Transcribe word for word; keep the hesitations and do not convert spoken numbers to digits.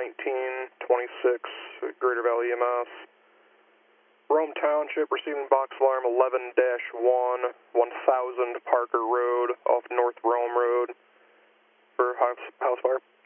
nineteen twenty-six, Greater Valley E M S. Rome Township receiving box alarm eleven dash one, one thousand Parker Road off North Rome Road for house, house fire.